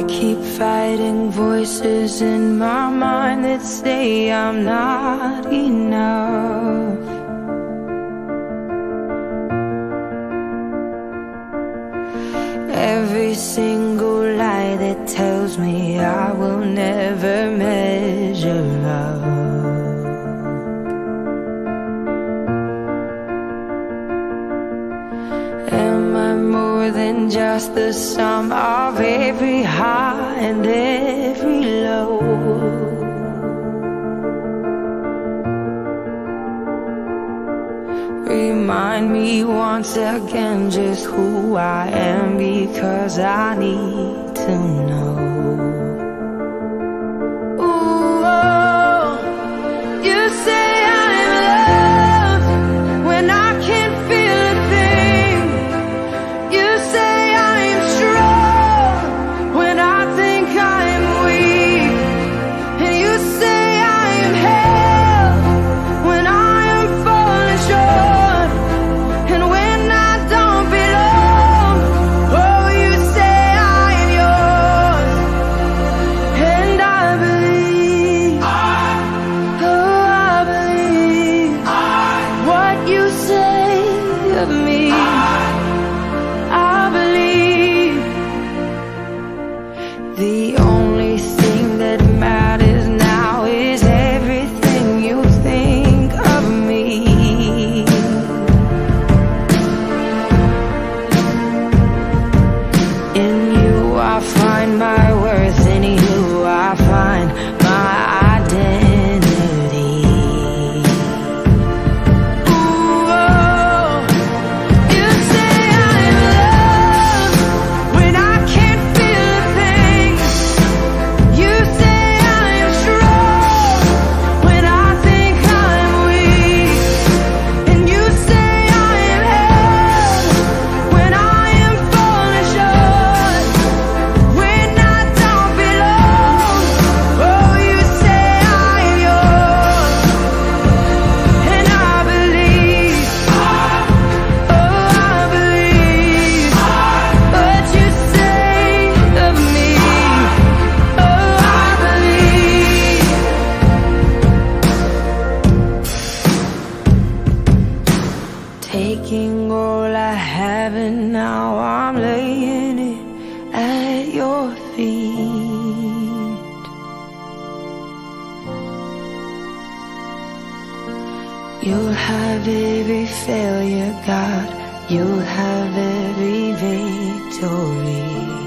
keep fighting voices in my mind that say I'm not enough. Every single lie that tells me I will never measure up. Am I more than just the sum of every high and every low? Remind me once again just who I am, because I need to know. Ooh, oh, you say I'm loved when I can't feel a thing. You say I'm strong when I think I'm weak. And you say I am held when I am falling short. And when I don't belong, oh, you say I am yours. And I believe, oh, I believe what you say of me. I believe the only thing that matters now is everything you think of me. In you I find my worth, in you I find my identity. Ooh, oh, you say I'm loved when I can't feel a thing. You say I am strong when I think I'm weak. And you say I am held when I am falling short. When I don't belong, oh, you say I am yours. And I believe, oh, I believe what you say of me. Oh, I believe. Taking all I have and now I'm laying it at your feet. You'll have every failure, God. You'll have every victory.